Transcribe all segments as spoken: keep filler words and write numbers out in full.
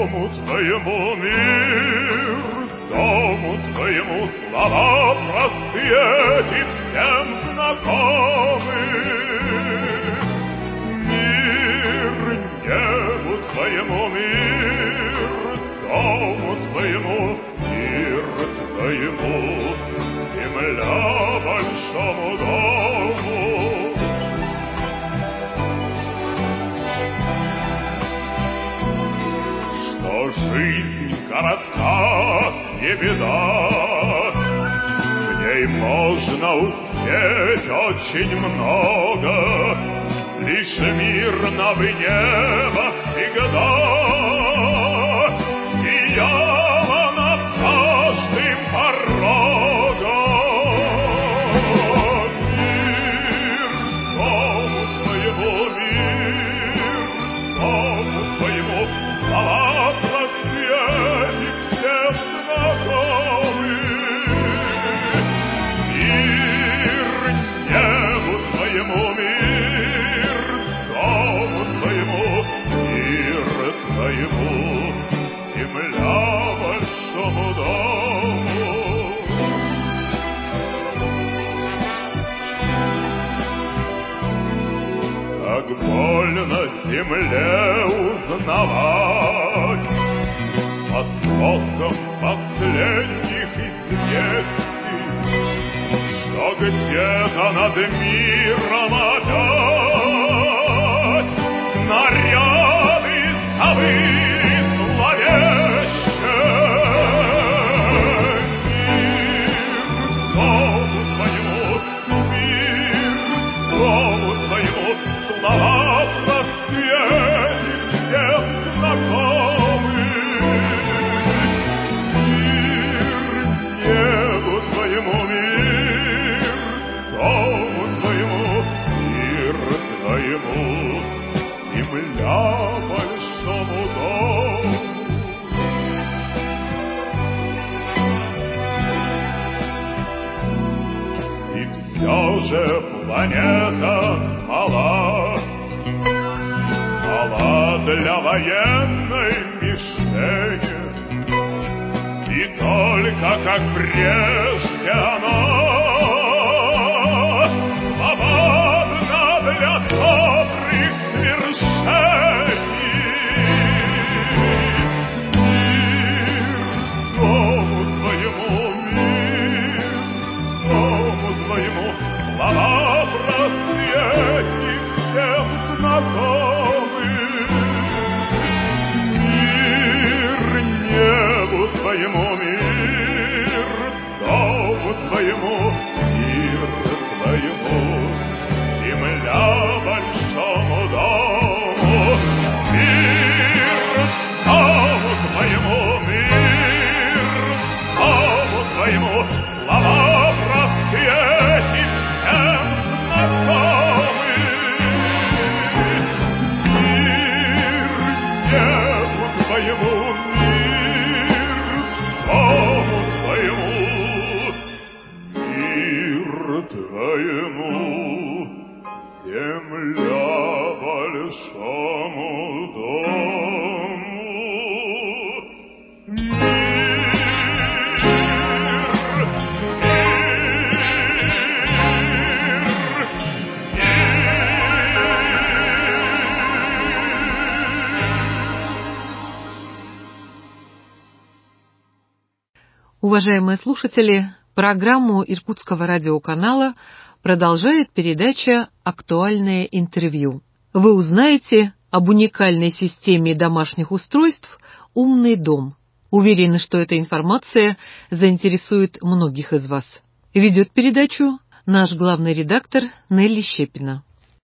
дому твоему мир, дому твоему слова простые и всем знакомы. Мир небу твоему мир, дому твоему, мир твоему, земля большому дому. Что жизнь коротка, не беда, в ней можно успеть очень много, лишь мирно в небо всегда сияла над каждым порогом. Мир дому твоему, мир дому твоему, слова простые и всем знакомы. Мир небу твоему, мир дому твоему, мир твоему, земля большому дому. Как больно земле узнавать по сводкам последних известий, что где-то над миром опять снаряды совы зловещие. Мир дому твоему, мир дому твоему, слова простые и всем знакомы. Мир небу твоему, мир дому твоему, мир твоему, земля большому дому. И все же планета мала, мала для военной мишени, и только как прежде она свободна для добрых свершений. Мир дому твоему, мир дому твоему, слова простые и всем знакомы. Мир небу твоему, мир дому твоему, мир твоему, земля большому дому. Мир дому твоему, мир дому твоему, слова простые и всем знакомы. Мир небу твоему, мир дому твоему, мир твоему, земля большому дому. Уважаемые слушатели, программу Иркутского радиоканала продолжает передача «Актуальное интервью». Вы узнаете об уникальной системе домашних устройств «Умный дом». Уверены, что эта информация заинтересует многих из вас. Ведет передачу наш главный редактор Нелли Щепина.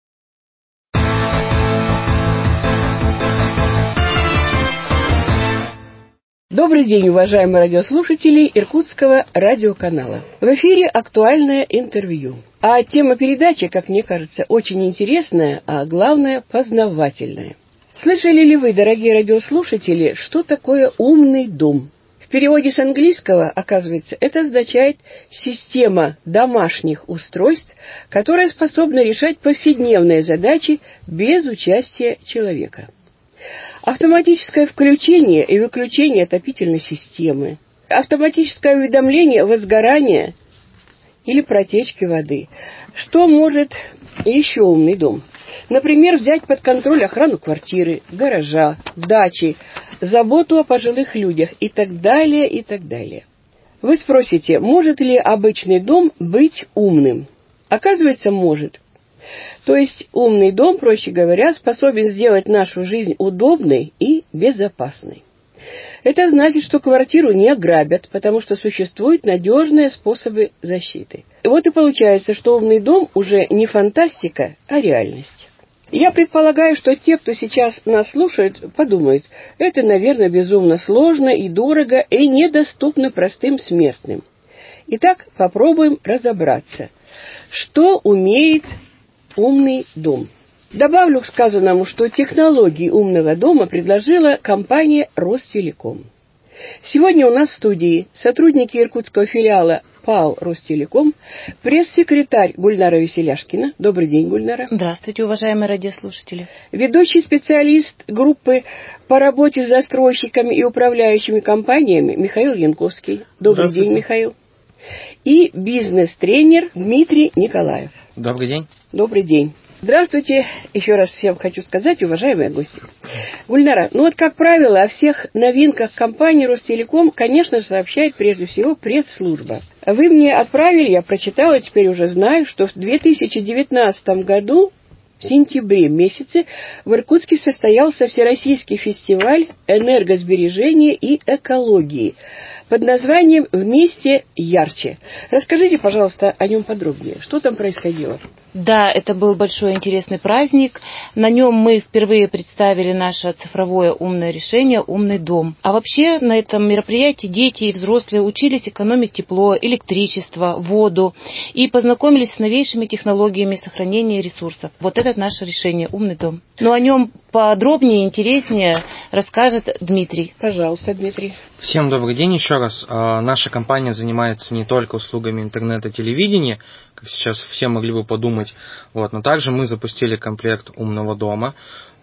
Добрый день, уважаемые радиослушатели Иркутского радиоканала. В эфире актуальное интервью. А тема передачи, как мне кажется, очень интересная, а главное познавательная. Слышали ли вы, дорогие радиослушатели, что такое умный дом? В переводе с английского, оказывается, это означает «система домашних устройств, которая способна решать повседневные задачи без участия человека». Автоматическое включение и выключение отопительной системы, автоматическое уведомление возгорания или протечки воды. Что может еще умный дом? Например, взять под контроль охрану квартиры, гаража, дачи, заботу о пожилых людях и так далее, и так далее. Вы спросите, может ли обычный дом быть умным? Оказывается, может. То есть умный дом, проще говоря, способен сделать нашу жизнь удобной и безопасной. Это значит, что квартиру не ограбят, потому что существуют надежные способы защиты. И вот и получается, что умный дом уже не фантастика, а реальность. Я предполагаю, что те, кто сейчас нас слушает, подумают, это, наверное, безумно сложно и дорого, и недоступно простым смертным. Итак, попробуем разобраться, что умеет умный дом. Добавлю к сказанному, что технологии умного дома предложила компания Ростелеком. Сегодня у нас в студии сотрудники иркутского филиала ПАО «Ростелеком», пресс-секретарь Гульнара Веселяшкина. Добрый день, Гульнара. Здравствуйте, уважаемые радиослушатели. Ведущий специалист группы по работе с застройщиками и управляющими компаниями Михаил Янковский. Добрый день, Михаил. И бизнес-тренер Дмитрий Николаев. Добрый день. Добрый день. Здравствуйте. Еще раз всем хочу сказать, уважаемые гости. Гульнара, ну вот, как правило, о всех новинках компании Ростелеком, конечно же, сообщает прежде всего пресс-служба. Вы мне отправили, я прочитала, теперь уже знаю, что в две тысячи девятнадцатом году, в сентябре месяце, в Иркутске состоялся Всероссийский фестиваль энергосбережения и экологии под названием «Вместе ярче». Расскажите, пожалуйста, о нем подробнее. Что там происходило? Да, это был большой интересный праздник. На нем мы впервые представили наше цифровое умное решение «Умный дом». А вообще на этом мероприятии дети и взрослые учились экономить тепло, электричество, воду и познакомились с новейшими технологиями сохранения ресурсов. Вот это наше решение «Умный дом». Но о нем подробнее и интереснее расскажет Дмитрий. Пожалуйста, Дмитрий. Всем добрый день еще раз. Наша компания занимается не только услугами интернета, телевидения, как сейчас все могли бы подумать, вот, но также мы запустили комплект умного дома.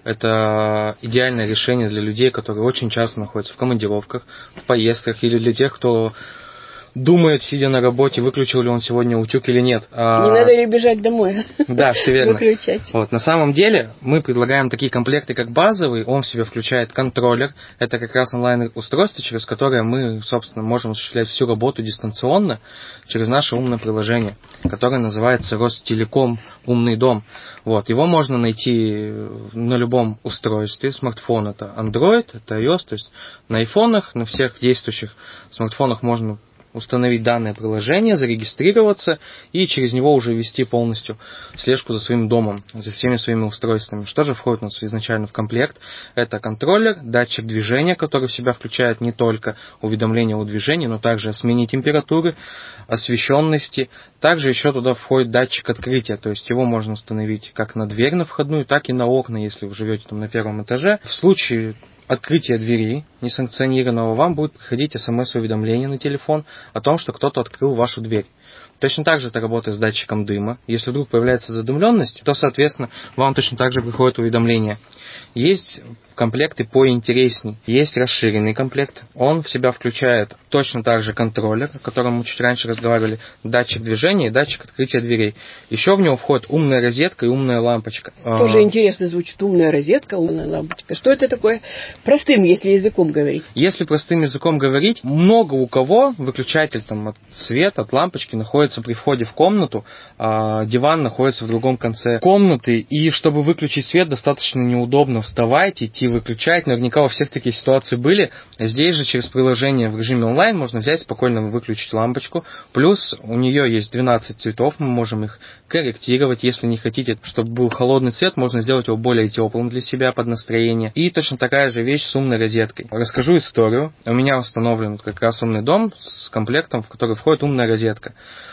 Это идеальное решение для людей, которые очень часто находятся в командировках, в поездках, или для тех, кто думает, сидя на работе, выключил ли он сегодня утюг или нет. Не а... надо ли бежать домой? Да, все верно. Выключать. Вот, на самом деле мы предлагаем такие комплекты, как базовый. Он в себя включает контроллер. Это как раз онлайн-устройство, через которое мы, собственно, можем осуществлять всю работу дистанционно через наше умное приложение, которое называется Ростелеком «Умный дом». Вот, его можно найти на любом устройстве. Смартфон — это Android, это iOS, то есть на айфонах, на всех действующих смартфонах можно установить данное приложение, зарегистрироваться и через него уже вести полностью слежку за своим домом, за всеми своими устройствами. Что же входит у нас изначально в комплект? Это контроллер, датчик движения, который в себя включает не только уведомления о движении, но также о смене температуры, освещенности. Также еще туда входит датчик открытия, то есть его можно установить как на дверь на входную, так и на окна, если вы живете там на первом этаже. В случае открытия двери несанкционированного вам будет приходить смс-уведомление на телефон о том, что кто-то открыл вашу дверь. Точно так же это работает с датчиком дыма. Если вдруг появляется задымленность, то, соответственно, вам точно так же приходит уведомление. Есть комплекты поинтересней. Есть расширенный комплект. Он в себя включает точно так же контроллер, о котором мы чуть раньше разговаривали, датчик движения и датчик открытия дверей. Еще в него входит умная розетка и умная лампочка. Тоже а... интересно звучит. Умная розетка, умная лампочка. Что это такое? Простым, если языком говорить. Если простым языком говорить, много у кого выключатель там, от света, от лампочки находится при входе в комнату, а диван находится в другом конце комнаты, и чтобы выключить свет, достаточно неудобно вставать, идти выключать. Наверняка у всех такие ситуации были. Здесь же через приложение в режиме онлайн можно взять, спокойно выключить лампочку. Плюс у нее есть двенадцать цветов, мы можем их корректировать. Если не хотите, чтобы был холодный цвет, можно сделать его более теплым для себя под настроение. И точно такая же вещь с умной розеткой. Расскажу историю. У меня установлен как раз умный дом с комплектом, в который входит умная розетка.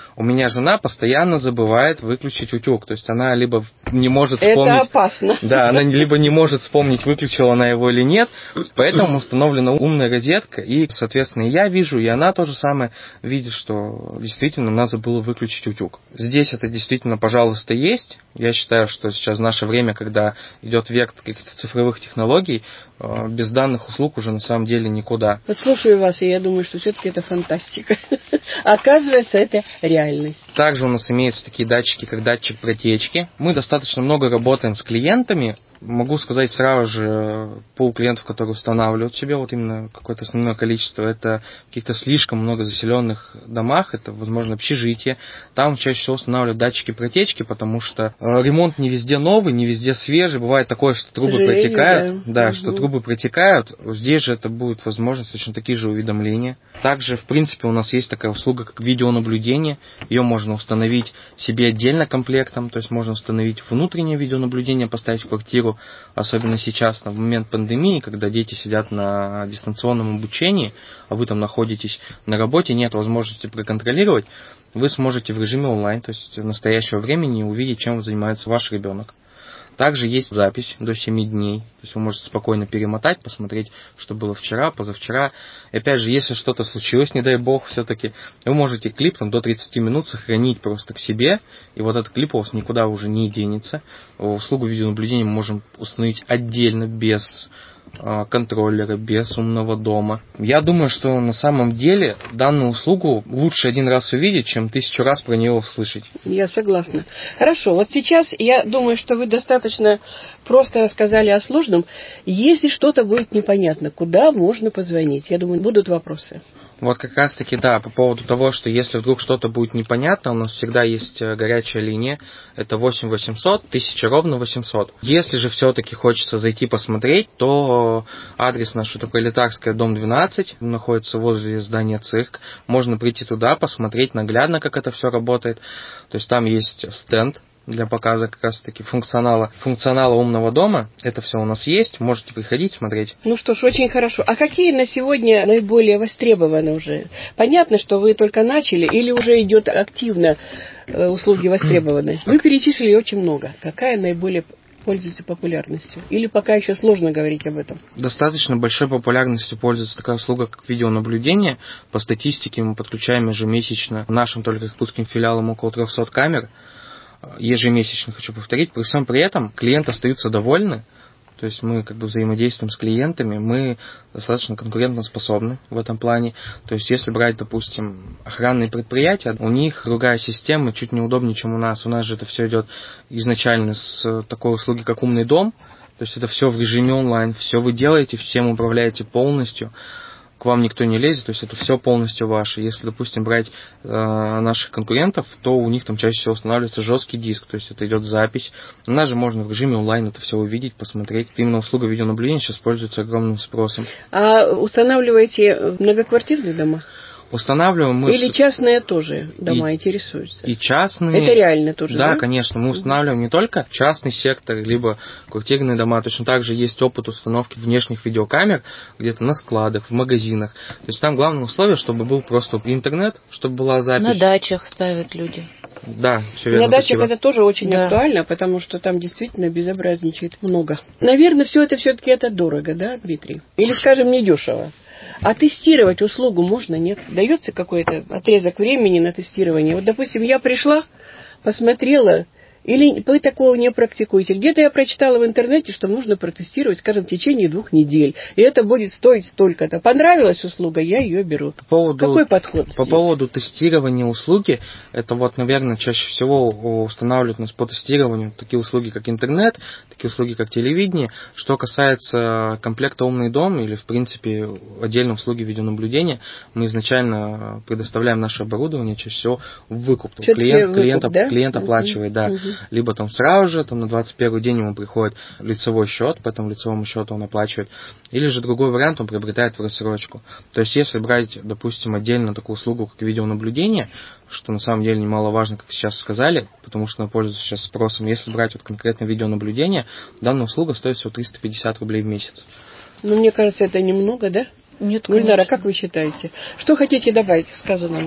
У меня жена постоянно забывает выключить утюг. То есть она либо не может вспомнить... Это опасно. Да, она либо не может вспомнить, выключила она его или нет. Поэтому установлена умная розетка. И, соответственно, я вижу, и она то же самое видит, что действительно надо было выключить утюг. Здесь это действительно, пожалуйста, есть. Я считаю, что сейчас наше время, когда идет век каких-то цифровых технологий, без данных услуг уже на самом деле никуда. Вот слушаю вас, и я думаю, что все-таки это фантастика. Оказывается, это реальность. Также у нас имеются такие датчики, как датчик протечки. Мы достаточно много работаем с клиентами. Могу сказать сразу же, пул клиентов, которые устанавливают себе вот именно какое-то основное количество, это в каких-то слишком много заселенных домах, это, возможно, общежитие. Там чаще всего устанавливают датчики протечки, потому что ремонт не везде новый, не везде свежий. Бывает такое, что трубы протекают. Да, да угу. что трубы протекают. Здесь же это будет возможность точно такие же уведомления. Также, в принципе, у нас есть такая услуга, как видеонаблюдение. Ее можно установить себе отдельно комплектом, то есть можно установить внутреннее видеонаблюдение, поставить в квартиру. Особенно сейчас, в момент пандемии, когда дети сидят на дистанционном обучении, а вы там находитесь на работе, нет возможности проконтролировать, вы сможете в режиме онлайн, то есть в настоящего времени, увидеть, чем занимается ваш ребенок. Также есть запись до семи дней, то есть вы можете спокойно перемотать, посмотреть, что было вчера, позавчера. И опять же, если что-то случилось, не дай бог, все-таки вы можете клип там, до тридцати минут сохранить просто к себе, и вот этот клип у вас никуда уже не денется. Услугу видеонаблюдения мы можем установить отдельно, без контроллера, без умного дома. Я думаю, что на самом деле данную услугу лучше один раз увидеть, чем тысячу раз про нее услышать. Я согласна. Хорошо, вот сейчас я думаю, что вы достаточно просто рассказали о сложном. Если что-то будет непонятно, куда можно позвонить? Я думаю, будут вопросы. Вот как раз таки, да, по поводу того, что если вдруг что-то будет непонятно, у нас всегда есть горячая линия, это восемь восемьсот, тысяча ровно восемьсот. Если же все-таки хочется зайти посмотреть, то адрес наш это Пролетарская, дом двенадцать, находится возле здания ЦИРК. Можно прийти туда, посмотреть наглядно, как это все работает. То есть там есть стенд для показа как раз-таки функционала, функционала умного дома. Это все у нас есть. Можете приходить, смотреть. Ну что ж, очень хорошо. А какие на сегодня наиболее востребованы уже? Понятно, что вы только начали или уже идет активно э, услуги востребованы? Вы перечислили очень много. Какая наиболее пользуется популярностью? Или пока еще сложно говорить об этом? Достаточно большой популярностью пользуется такая услуга, как видеонаблюдение. По статистике мы подключаем ежемесячно нашим только иркутским филиалам около трехсот камер. Ежемесячно, хочу повторить. При всем при этом клиенты остаются довольны. То есть мы как бы взаимодействуем с клиентами, мы достаточно конкурентоспособны в этом плане. То есть если брать, допустим, охранные предприятия, у них другая система, чуть неудобнее, чем у нас. У нас же это все идет изначально с такой услуги, как умный дом. То есть это все в режиме онлайн, все вы делаете, всем управляете полностью. К вам никто не лезет, то есть это все полностью ваше. Если, допустим, брать э, наших конкурентов, то у них там чаще всего устанавливается жесткий диск, то есть это идет запись. У нас же можно в режиме онлайн это все увидеть, посмотреть. Именно услуга видеонаблюдения сейчас пользуется огромным спросом. А устанавливаете многоквартирные дома? Устанавливаем мы... Или частные тоже дома и, интересуются? И частные. Это реально тоже, да? Да, конечно. Мы устанавливаем не только частный сектор, либо квартирные дома. Точно так же есть опыт установки внешних видеокамер где-то на складах, в магазинах. То есть там главное условие, чтобы был просто интернет, чтобы была запись. На дачах ставят люди. Да, все верно. На дачах спасибо. это тоже очень да. актуально, потому что там действительно безобразничает много. Наверное, все это все-таки это дорого, да, Дмитрий? Или, скажем, недешево. А тестировать услугу можно, нет? Дается какой-то отрезок времени на тестирование? Вот, допустим, я пришла, посмотрела, или вы такого не практикуете? Где-то я прочитала в интернете, что нужно протестировать, скажем, в течение двух недель. И это будет стоить столько-то. Понравилась услуга, я ее беру. По поводу, Какой подход По здесь? поводу тестирования услуги, это вот, наверное, чаще всего устанавливают нас по тестированию такие услуги, как интернет, такие услуги, как телевидение. Что касается комплекта «Умный дом» или, в принципе, отдельной услуги видеонаблюдения, мы изначально предоставляем наше оборудование чаще всего в выкуп. Клиент, выкуп, клиент, да? клиент оплачивает, да. Угу. Либо там сразу же, там на двадцать первый день ему приходит лицевой счет, по этому лицевому счету он оплачивает. Или же другой вариант он приобретает в рассрочку. То есть, если брать, допустим, отдельно такую услугу, как видеонаблюдение, что на самом деле немаловажно, как сейчас сказали, потому что она пользуется сейчас спросом, если брать вот конкретно видеонаблюдение, данная услуга стоит всего триста пятьдесят рублей в месяц. Ну, мне кажется, это немного, да? Нет, Гульнара, как вы считаете? Что хотите добавить к сказанному?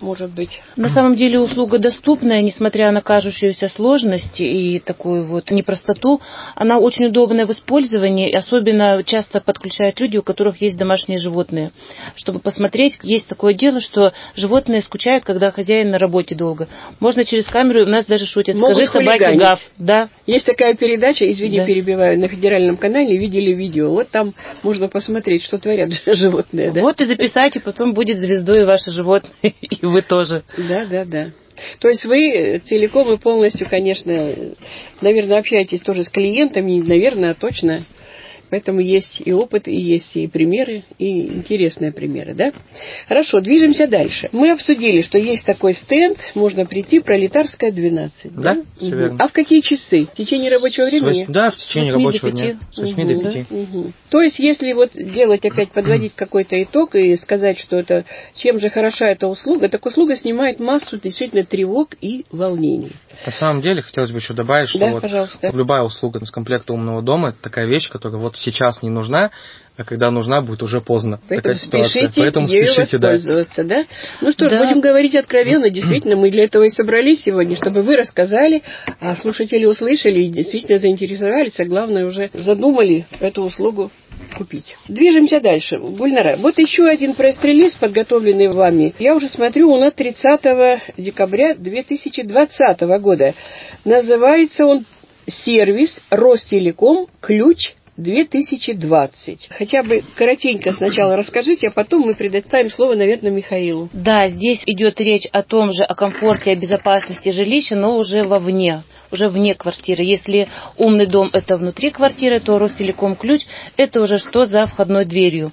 может быть? На самом деле услуга доступная, несмотря на кажущуюся сложность и такую вот непростоту. Она очень удобная в использовании, и особенно часто подключают люди, у которых есть домашние животные. Чтобы посмотреть, есть такое дело, что животные скучают, когда хозяин на работе долго. Можно через камеру, у нас даже шутят, Могут скажи собаке хулиганить. гав. Да. Есть такая передача, извини, Да. перебиваю, на федеральном канале видели видео. Вот там можно посмотреть, что творят животные. Да? Вот и записать, и потом будет звездой ваше животное, и вы тоже. Да, да, да. То есть вы целиком и полностью, конечно, наверное, общаетесь тоже с клиентами, не наверное, а точно. Поэтому есть и опыт, и есть и примеры, и интересные примеры, да? Хорошо, движемся дальше. Мы обсудили, что есть такой стенд, можно прийти, Пролетарская, двенадцать. Да, да? все Угу. верно. А в какие часы? В течение рабочего времени? Вось- Да, в течение восьми до рабочего пяти. дня. С восьми до Угу, пяти. угу. То есть, если вот делать опять, подводить какой-то итог и сказать, что это, чем же хороша эта услуга, так услуга снимает массу действительно тревог и волнений. На самом деле, хотелось бы еще добавить, что Да, вот пожалуйста. любая услуга из комплекта умного дома – это такая вещь, которая вот сейчас не нужна, а когда нужна, будет уже поздно. Поэтому такая ситуация. спешите, Поэтому ею спешите, да. воспользоваться, да? Ну что ж, Да. будем говорить откровенно. Действительно, мы для этого и собрались сегодня, чтобы вы рассказали, а слушатели услышали и действительно заинтересовались, а главное, уже задумали эту услугу купить. Движемся дальше. Гульнара, вот еще один пресс-релиз, подготовленный вами. Я уже смотрю, он от тридцатого декабря две тысячи двадцатого года. Называется он «Сервис Ростелеком. Ключ две тысячи двадцать». Хотя бы коротенько сначала расскажите, а потом мы предоставим слово, наверное, Михаилу. Да, здесь идет речь о том же, о комфорте, о безопасности жилища, но уже вовне, уже вне квартиры. Если умный дом это внутри квартиры, то Ростелеком ключ это уже что за входной дверью.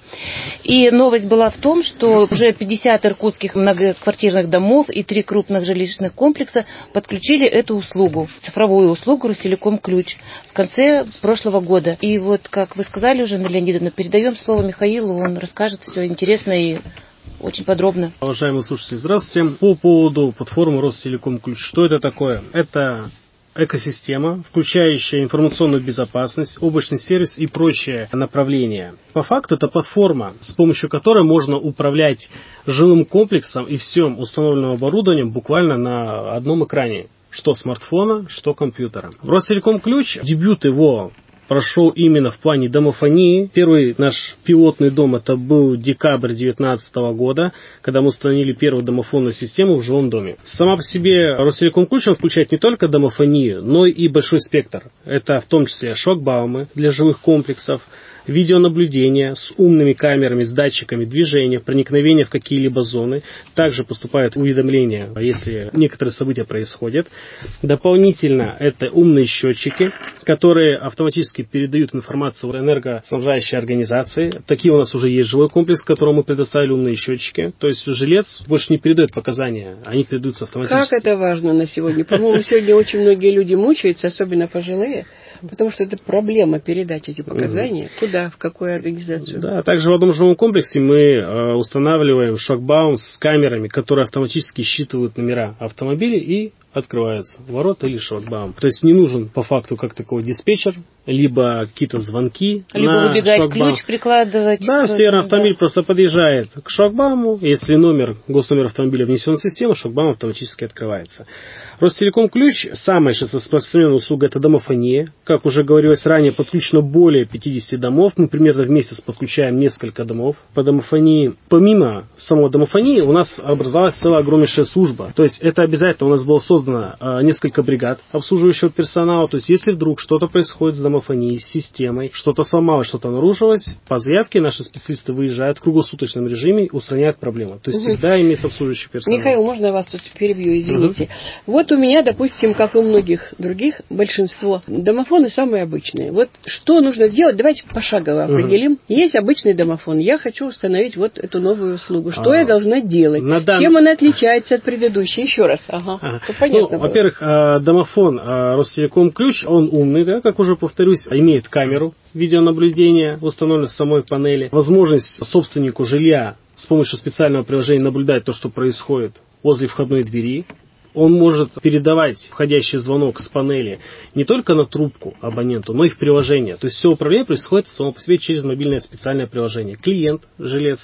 И новость была в том, что уже пятьдесят иркутских многоквартирных домов и три крупных жилищных комплекса подключили эту услугу, цифровую услугу Ростелеком ключ в конце прошлого года. И вот, как вы сказали уже, Анна Леонидовна, передаем слово Михаилу, он расскажет все интересно и очень подробно. Уважаемые слушатели, здравствуйте. По поводу платформы Ростелеком ключ. Что это такое? Это экосистема, включающая информационную безопасность, облачный сервис и прочие направления. По факту это платформа, с помощью которой можно управлять жилым комплексом и всем установленным оборудованием буквально на одном экране. Что смартфона, что компьютера. Ростелеком ключ, дебют его прошел именно в плане домофонии. Первый наш пилотный дом это был декабрь две тысячи девятнадцатого года, когда мы установили первую домофонную систему в жилом доме. Сама по себе Ростелеком ключ он включает не только домофонию, но и большой спектр. Это в том числе шлагбаумы для жилых комплексов, видеонаблюдение с умными камерами, с датчиками движения, проникновения в какие-либо зоны. Также поступают уведомления, если некоторые события происходят. Дополнительно это умные счетчики, которые автоматически передают информацию в энергоснабжающие организации. Такие у нас уже есть жилой комплекс, которому мы предоставили умные счетчики. То есть жилец больше не передает показания, они передаются автоматически. Как это важно на сегодня? По-моему, сегодня очень многие люди мучаются, особенно пожилые, потому что это проблема передать эти показания. Куда? В какую организацию? Да, также в одном жилом комплексе мы э, устанавливаем шлагбаум с камерами, которые автоматически считывают номера автомобилей и открываются ворота или шлагбаум. То есть не нужен по факту как такой диспетчер, либо какие-то звонки. Либо на выбегать, шлагбаум. ключ прикладывать. Да, серый автомобиль да. просто подъезжает к шлагбауму. Если номер, госномер автомобиля внесен в систему, шлагбаум автоматически открывается. Ростелеком ключ, самая сейчас распространенная услуга, это домофония. Как уже говорилось ранее, подключено более пятидесяти домов. Мы примерно в месяц подключаем несколько домов по домофонии. Помимо самой домофонии у нас образовалась целая огромнейшая служба. То есть это обязательно у нас было создано э, несколько бригад обслуживающего персонала. То есть если вдруг что-то происходит с домофонией, с системой, что-то сломалось, что-то нарушилось, по заявке наши специалисты выезжают в круглосуточном режиме и устраняют проблему. То есть угу. всегда имеется обслуживающий персонал. Михаил, можно я вас тут перебью, извините. Угу. Вот у меня, допустим, как и у многих других, большинство, домофоны самые обычные. Вот что нужно сделать? Давайте пошагово угу. определим. Есть обычный домофон. Я хочу установить вот эту новую услугу. Что а, я должна делать? Дан... Чем она отличается от предыдущей? Еще раз. Ага. А. Понятно. Ну, во-первых, домофон Ростелеком ключ, он умный, да, как уже повторюсь, имеет камеру видеонаблюдения, установленную в самой панели, возможность собственнику жилья с помощью специального приложения наблюдать то, что происходит возле входной двери. Он может передавать входящий звонок с панели не только на трубку абоненту, но и в приложение. То есть все управление происходит само по себе через мобильное специальное приложение. Клиент, жилец,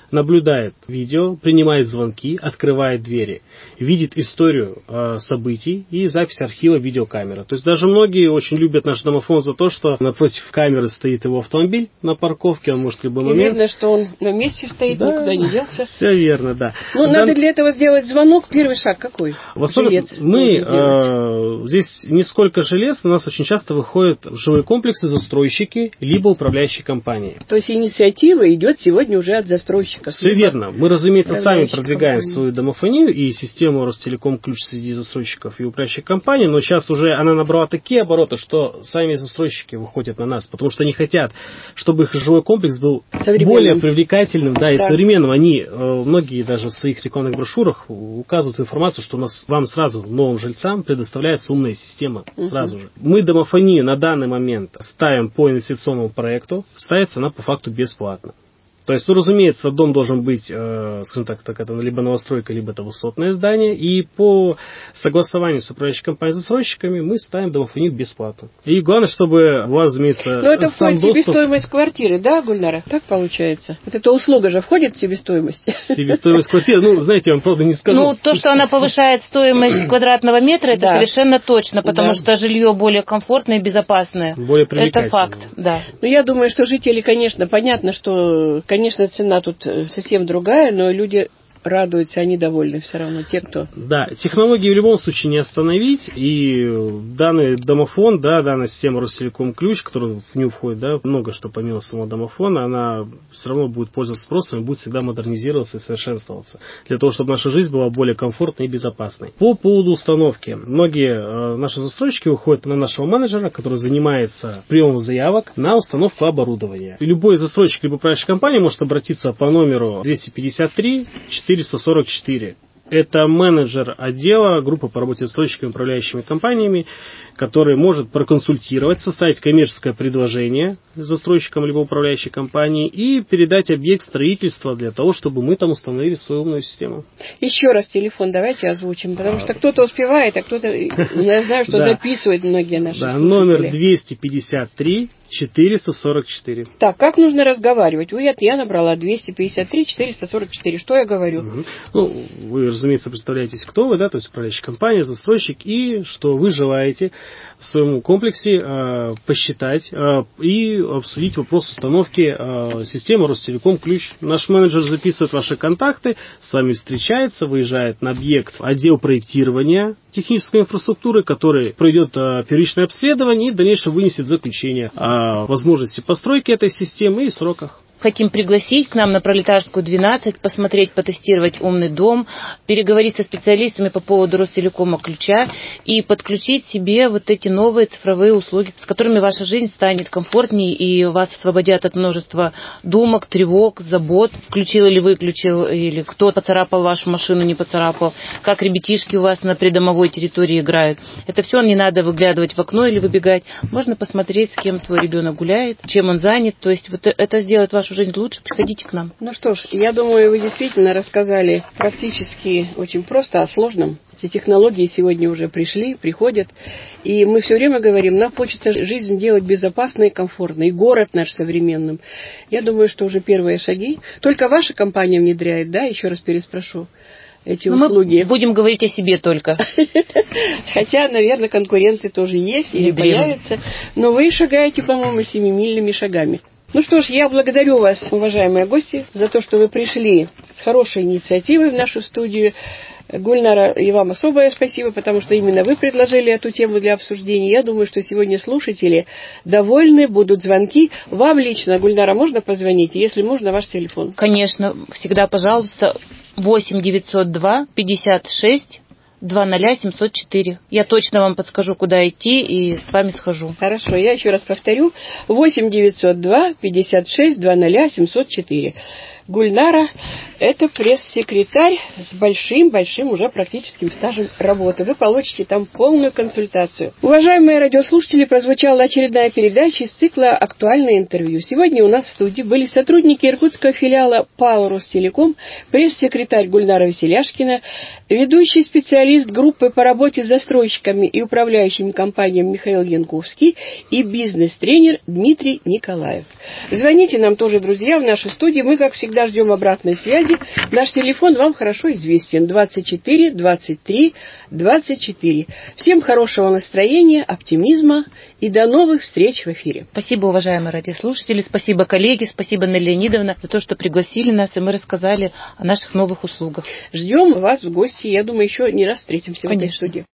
наблюдает видео, принимает звонки, открывает двери, видит историю э, событий и запись архива видеокамеры. То есть даже многие очень любят наш домофон за то, что напротив камеры стоит его автомобиль на парковке, он может в любой и момент... видно, что он на месте стоит, да, никуда не делся. Все верно, да. Ну, Дан... надо для этого сделать звонок. Первый шаг какой? В особенности мы э, здесь не сколько желез, у нас очень часто выходят в жилые комплексы застройщики, либо управляющие компании. То есть инициатива идет сегодня уже от застройщиков. Все верно. Мы, разумеется, сами продвигаем компании. свою домофонию и систему Ростелеком Ключ среди застройщиков и управляющих компаний, но сейчас уже она набрала такие обороты, что сами застройщики выходят на нас, потому что они хотят, чтобы их жилой комплекс был более привлекательным, да, и да. современным. Они, многие даже в своих рекламных брошюрах указывают информацию, что у нас вам сразу, новым жильцам, предоставляется умная система угу. сразу же. Мы домофонию на данный момент ставим по инвестиционному проекту, ставится она по факту бесплатно. То есть, ну, разумеется, дом должен быть, э, скажем так, так, это либо новостройка, либо это высотное здание. И по согласованию с управляющей компанией застройщиками мы ставим домофонию бесплатно. И главное, чтобы у вас, разумеется, но это входит доступ... в себестоимость квартиры, да, Гульнара? Так получается? Вот эта услуга же входит в себестоимость? Себестоимость квартиры, ну, знаете, я вам правда не скажу. Ну, то, что она повышает стоимость квадратного метра, это да. совершенно точно, потому да. что жилье более комфортное и безопасное. Более привлекательное. Это факт, да. Ну, я думаю, что жители, конечно, понятно, что... Конечно, цена тут совсем другая, но люди радуются, они довольны все равно, те, кто... Да, технологии в любом случае не остановить, и данный домофон, да, данная система Ростелеком Ключ, которая в нее входит, да, много что помимо самого домофона, она все равно будет пользоваться спросом и будет всегда модернизироваться и совершенствоваться, для того, чтобы наша жизнь была более комфортной и безопасной. По поводу установки. Многие э, наши застройщики выходят на нашего менеджера, который занимается приемом заявок на установку оборудования. И любой застройщик, либо управляющая компания может обратиться по номеру двести пятьдесят три четыреста сорок четыре. Это менеджер отдела группы по работе с застройщиками и управляющими компаниями, который может проконсультировать, составить коммерческое предложение застройщикам либо управляющей компании и передать объект строительства для того, чтобы мы там установили свою умную систему. Еще раз телефон давайте озвучим, потому что кто-то успевает, а кто-то, я знаю, что записывают многие наши слушатели. Номер двести пятьдесят три четыреста сорок четыре. Так, как нужно разговаривать? Вы, я набрала двести пятьдесят три четыреста сорок четыре. Что я говорю? Угу. Ну, вы, разумеется, представляетесь, кто вы, да, то есть управляющая компания, застройщик, и что вы желаете в своем комплексе э, посчитать э, и обсудить вопрос установки э, системы Ростелеком Ключ. Наш менеджер записывает ваши контакты, с вами встречается, выезжает на объект, отдел проектирования технической инфраструктуры, который пройдет э, первичное обследование и в дальнейшем вынесет заключение о возможности постройки этой системы и сроках. Хотим пригласить к нам на Пролетарскую, двенадцать, посмотреть, потестировать умный дом, переговорить со специалистами по поводу Ростелекома Ключа и подключить себе вот эти новые цифровые услуги, с которыми ваша жизнь станет комфортнее и вас освободят от множества думок, тревог, забот. Включил или выключил, или кто поцарапал вашу машину, не поцарапал, как ребятишки у вас на придомовой территории играют. Это все не надо выглядывать в окно или выбегать. Можно посмотреть, с кем твой ребенок гуляет, чем он занят. То есть вот это сделает вашу жизнь лучше, приходите к нам. Ну что ж, я думаю, вы действительно рассказали практически очень просто о сложном. Эти технологии сегодня уже пришли, приходят. И мы все время говорим, нам хочется жизнь делать безопасной и комфортной. И город наш современным. Я думаю, что уже первые шаги. Только ваша компания внедряет, да? Еще раз переспрошу. Эти Но услуги. Мы будем говорить о себе только. Хотя, наверное, конкуренции тоже есть или появятся. Но вы шагаете, по-моему, семимильными шагами. Ну что ж, я благодарю вас, уважаемые гости, за то, что вы пришли с хорошей инициативой в нашу студию. Гульнара, и вам особое спасибо, потому что именно вы предложили эту тему для обсуждения. Я думаю, что сегодня слушатели довольны, будут звонки. Вам лично, Гульнара, можно позвонить? Если можно, ваш телефон. Конечно, всегда, пожалуйста, восемь девятьсот два пятьдесят шесть двадцать семьсот четыре. Я точно вам подскажу, куда идти, и с вами схожу. Хорошо, я еще раз повторю. восемь девятьсот два пятьдесят шесть двадцать семьсот четыре. Гульнара – это пресс-секретарь с большим-большим уже практическим стажем работы. Вы получите там полную консультацию. Уважаемые радиослушатели, прозвучала очередная передача из цикла «Актуальное интервью». Сегодня у нас в студии были сотрудники иркутского филиала ПАО «Ростелеком», пресс-секретарь Гульнара Василяшкина, ведущий специалист специалист группы по работе с застройщиками и управляющими компаниями Михаил Янковский и бизнес-тренер Дмитрий Николаев. Звоните нам тоже, друзья, в нашу студию. Мы, как всегда, ждем обратной связи. Наш телефон вам хорошо известен. двадцать четыре двадцать три двадцать четыре. Всем хорошего настроения, оптимизма и до новых встреч в эфире. Спасибо, уважаемые радиослушатели, спасибо, коллеги, спасибо, Нелли Леонидовна, за то, что пригласили нас, и мы рассказали о наших новых услугах. Ждем вас в гости. Я думаю, еще не раз встретимся. Конечно. В этой студии.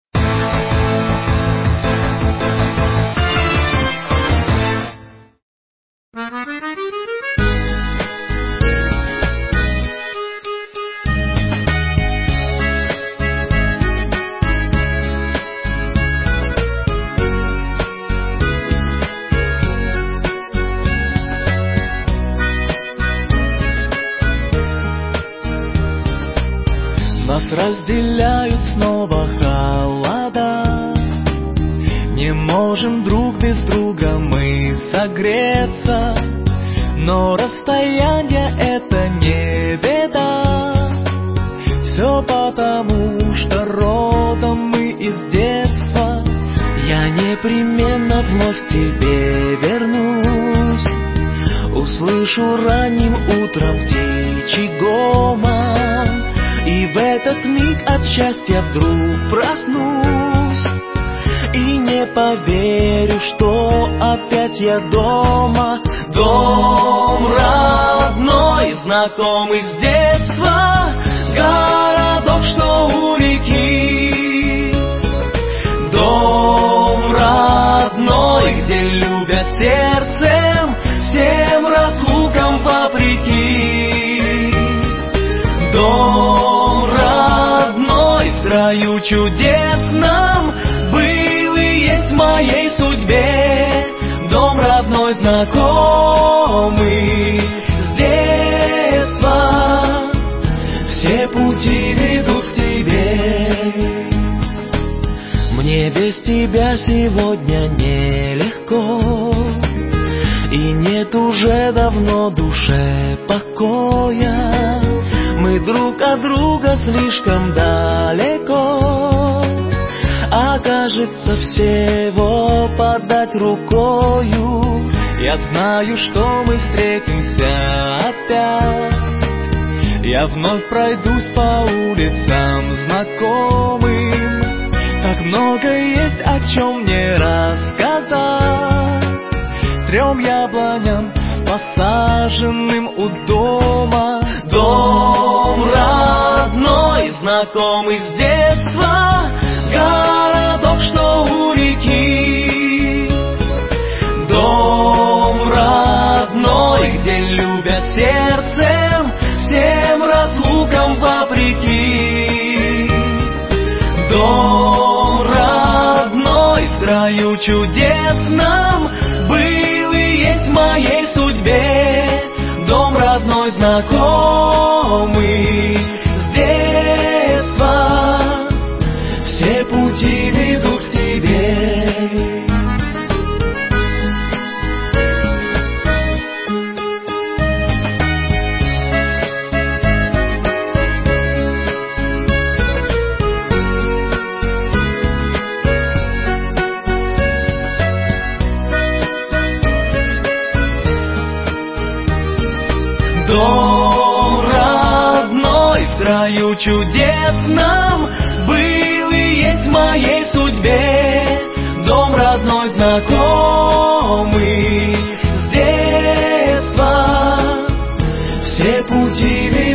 Нас разделяют снова холода, не можем друг без друга мы согреться, но расстояние это не беда. Все потому, что родом мы из детства. Я непременно вновь к тебе вернусь, услышу ранним утром птичий гомон, и в этот миг от счастья вдруг проснусь, и не поверю, что опять я дома. Дом родной, знакомый с детства, городок, что у реки. Дом родной, где любят сердцем, всем разлукам вопреки. Дом в краю чудесном был и есть в моей судьбе. Дом родной, знакомый с детства, все пути ведут к тебе. Мне без тебя сегодня нелегко, и нет уже давно душе покоя. Мы друг от друга слишком далеко, а кажется, всего подать рукою. Я знаю, что мы встретимся опять. Я вновь пройдусь по улицам знакомым. Так много есть о чем мне рассказать. Трем яблоням, посаженным у дома. Дом родной, знакомый с детства, городок, что у реки. Дом родной, где любят сердцем, всем разлукам вопреки. Дом родной, в краю чудесном был и есть в моей судьбе. Дом родной, знакомый с детства, все пути ведут к тебе. Дом родной, в краю чудесном был и есть в моей судьбе. Дом родной, знакомый с детства, все пути ведут.